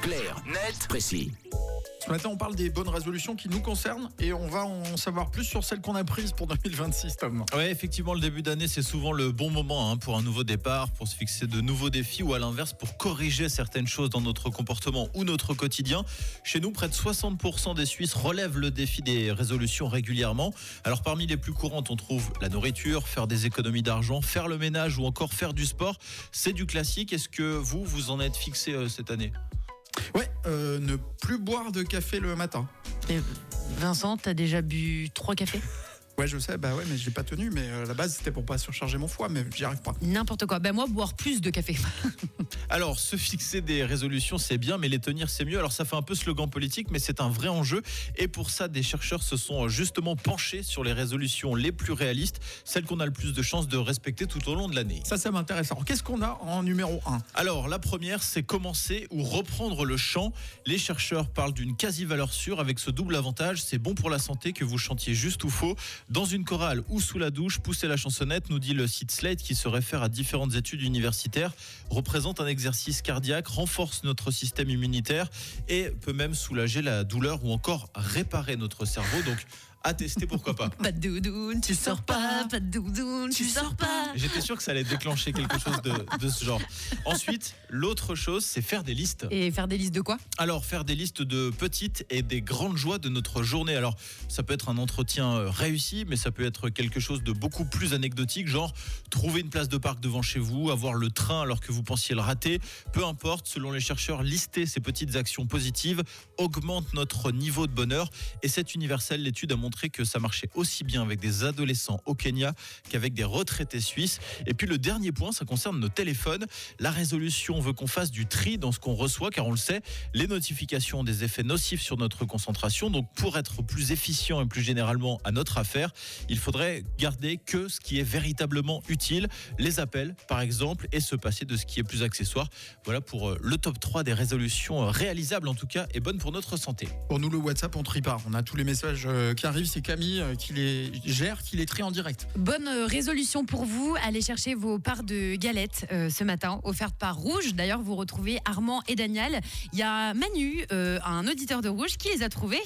Clair, net, précis. Ce matin, on parle des bonnes résolutions qui nous concernent et on va en savoir plus sur celles qu'on a prises pour 2026, Tom. Ouais, effectivement, le début d'année, c'est souvent le bon moment pour un nouveau départ, pour se fixer de nouveaux défis ou à l'inverse, pour corriger certaines choses dans notre comportement ou notre quotidien. Chez nous, près de 60% des Suisses relèvent le défi des résolutions régulièrement. Alors, parmi les plus courantes, on trouve la nourriture, faire des économies d'argent, faire le ménage ou encore faire du sport. C'est du classique. Est-ce que vous en êtes fixé cette année ? Ouais, ne plus boire de café le matin. Et Vincent, t'as déjà bu 3 cafés ? Ouais, je sais, mais j'ai pas tenu, mais à la base c'était pour pas surcharger mon foie, mais j'y arrive pas. N'importe quoi. Moi, boire plus de café. Alors, se fixer des résolutions, c'est bien, mais les tenir, c'est mieux. Alors, ça fait un peu slogan politique, mais c'est un vrai enjeu. Et pour ça, des chercheurs se sont justement penchés sur les résolutions les plus réalistes, celles qu'on a le plus de chances de respecter tout au long de l'année. Ça m'intéresse. Alors, qu'est-ce qu'on a en numéro 1 ? Alors, la première, c'est commencer ou reprendre le chant. Les chercheurs parlent d'une quasi-valeur sûre avec ce double avantage. C'est bon pour la santé que vous chantiez juste ou faux. Dans une chorale ou sous la douche, pousser la chansonnette, nous dit le site Slate qui se réfère à différentes études universitaires, représente un exercice cardiaque, renforce notre système immunitaire et peut même soulager la douleur ou encore réparer notre cerveau. Donc, à tester, pourquoi pas. Pas de doudoune, tu sors pas. Pas de doudoune, tu sors pas. J'étais sûr que ça allait déclencher quelque chose de ce genre. Ensuite, l'autre chose, c'est faire des listes. Et faire des listes de quoi ? Alors, faire des listes de petites et des grandes joies de notre journée. Alors, ça peut être un entretien réussi, mais ça peut être quelque chose de beaucoup plus anecdotique, genre trouver une place de parc devant chez vous, avoir le train alors que vous pensiez le rater. Peu importe, selon les chercheurs, lister ces petites actions positives augmente notre niveau de bonheur. Et c'est universel, l'étude a montré que ça marchait aussi bien avec des adolescents au Kenya qu'avec des retraités suisses. Et puis le dernier point, ça concerne nos téléphones. La résolution veut qu'on fasse du tri dans ce qu'on reçoit, car on le sait, les notifications ont des effets nocifs sur notre concentration. Donc pour être plus efficient et plus généralement à notre affaire, il faudrait garder que ce qui est véritablement utile, les appels par exemple, et se passer de ce qui est plus accessoire. Voilà pour le top 3 des résolutions réalisables en tout cas et bonnes pour notre santé. Pour nous, le WhatsApp, on trie pas. On a tous les messages qui arrivent. C'est Camille qui les gère, qui les trie en direct. Bonne résolution pour vous. Allez chercher vos parts de galettes ce matin, offertes par Rouge. D'ailleurs, vous retrouvez Armand et Daniel. Il y a Manu, un auditeur de Rouge, qui les a trouvés.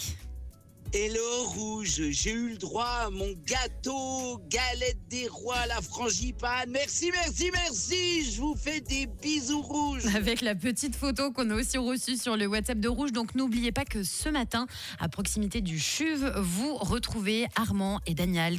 Hello Rouge, j'ai eu le droit à mon gâteau, galette des rois, la frangipane. Merci, je vous fais des bisous Rouge. Avec la petite photo qu'on a aussi reçue sur le WhatsApp de Rouge. Donc n'oubliez pas que ce matin, à proximité du CHUV, vous retrouvez Armand et Daniel.